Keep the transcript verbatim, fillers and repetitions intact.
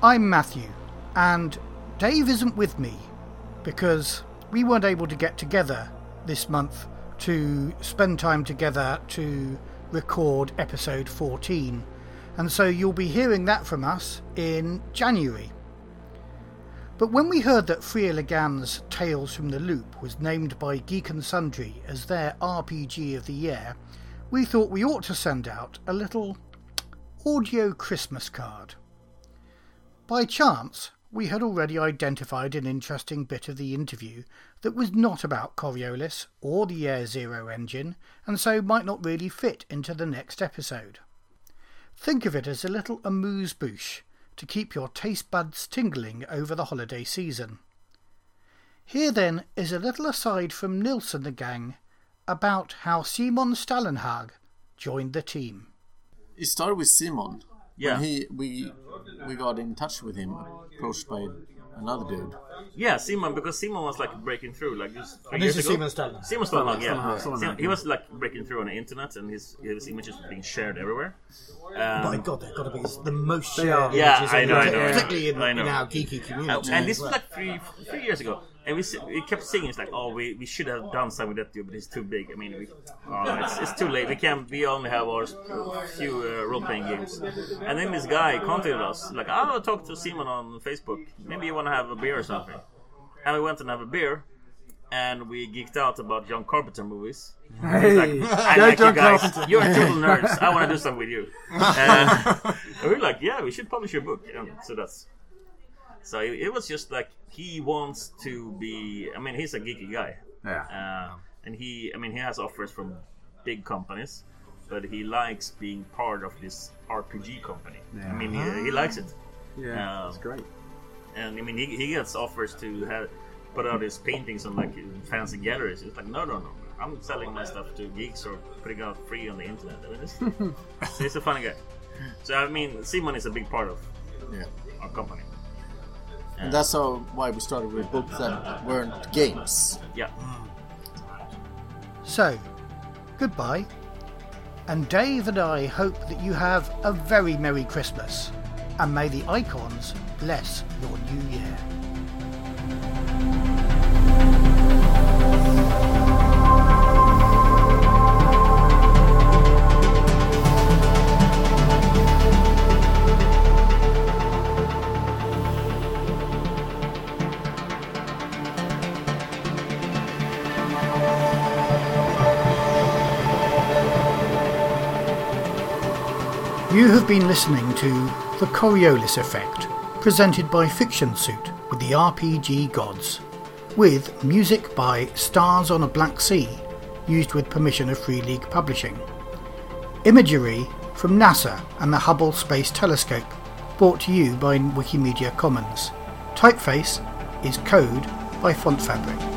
I'm Matthew, and Dave isn't with me because we weren't able to get together this month to spend time together to record episode fourteen, and so you'll be hearing that from us in January. But when we heard that Freya Legan's Tales from the Loop was named by Geek and Sundry as their R P G of the year, we thought we ought to send out a little audio Christmas card. By chance, we had already identified an interesting bit of the interview that was not about Coriolis or the Year Zero engine, and so might not really fit into the next episode. Think of it as a little amuse-bouche to keep your taste buds tingling over the holiday season. Here then is a little aside from Nils and the gang about how Simon Stallenhag joined the team. It started with Simon. Yeah. When he, we, we got in touch with him, approached by another dude. Yeah, Simon, because Simon was like breaking through, like just three And this years is ago. Simon Stallenhag. Simon Stallenhag, yeah. Stallenhag, Stallenhag, Simon- he yeah. was like breaking through on the internet, and his his images were being shared everywhere. Um, My God, they've got to be the most shared are. Yeah, images I in know, the- I know. particularly in, I know. in our geeky community. and this as was well. like three three years ago, and we s- we kept saying it's like, oh, we, we should have done something with that dude, but it's too big. I mean, we, oh, it's, it's too late. We can't. We only have our few uh, role playing games. And then this guy contacted us, like, oh, I'll talk to Simon on Facebook. Maybe you want to have a beer or something. And we went and have a beer, and we geeked out about John Carpenter movies. Hey, Like, I go like you John guys. Carpenter. You're total nerds. I want to do something with you. And we were like, yeah, we should publish your book. And so that's. So it, it was just like he wants to be. I mean, he's a geeky guy. Yeah. Uh, and he, I mean, he has offers from big companies, but he likes being part of this R P G company. I mean, he, he likes it. Yeah, Um, it's great. And I mean, he, he gets offers to have put out his paintings on like fancy galleries. It's like, no, no, no. I'm selling my stuff to geeks or putting it out free on the internet. I mean, it's, so he's a funny guy. So I mean, Simon is a big part of Yeah. our company. And that's how, why we started with books that weren't games. Yeah. So, goodbye, and Dave and I hope that you have a very Merry Christmas, and may the icons bless your new year. You have been listening to The Coriolis Effect, presented by Fiction Suit with the R P G Gods, with music by Stars on a Black Sea, used with permission of Free League Publishing. Imagery from NASA and the Hubble Space Telescope, brought to you by Wikimedia Commons. Typeface is Code by Font Fabric.